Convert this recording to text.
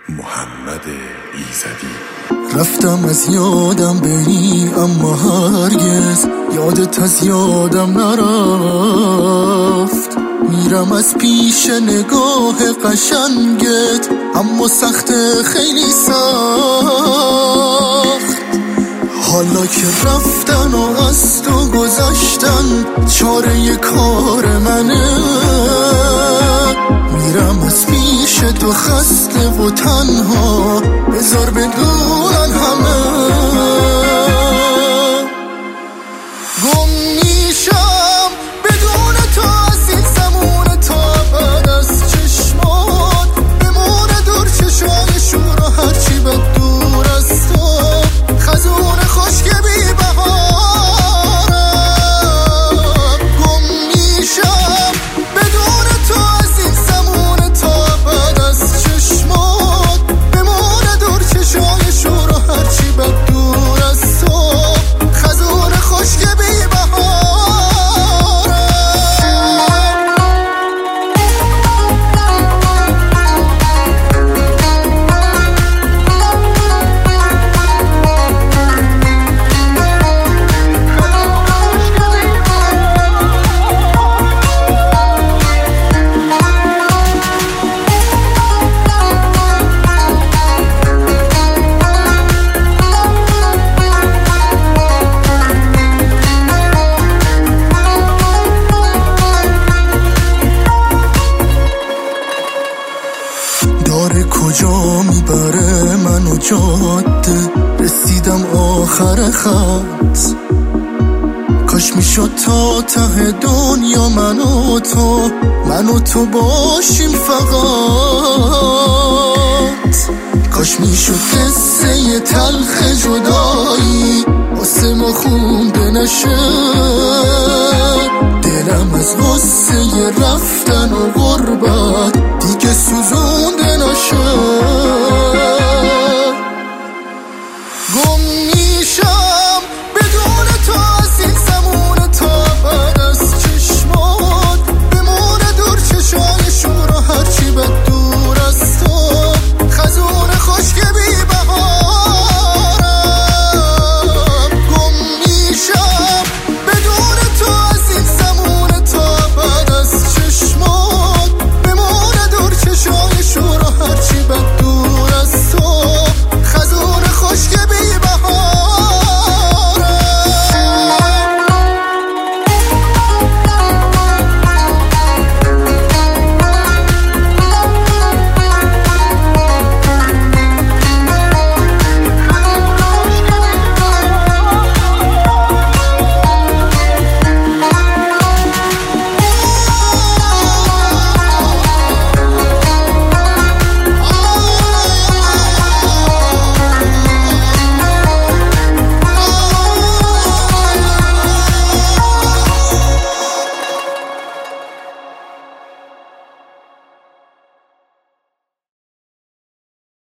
محمد ایزدی. رفتم از یادم بری اما هرگز یادت از یادم نرفت. میرم از پیش نگاه قشنگت اما سخت، خیلی سخت. حالا که رفتن و از تو گذشتن چاره کار منه. میرم از پیش تو خسته و تنها، بذار بدونن همه. گم میشم بدون تو از این زمون تا بعد از چشمات بمونه دور چشای شور و هرچی بد دور از تو. خزون خشک بی بهارم. گم میشم بدون تو از این زمون تا بعد از چشمات بمونه دور چشای شور و هرچی بد دور از تو. خزون خشک بی داره کجا میبره منو جاده، رسیدم آخر خط. کاش میشد تا ته دنیا من و تو باشیم فقط. کاش میشد قصه تلخ جدایی واسه ما خونده نشه. دلم از غصه رفتن و غربت دیگه سوزو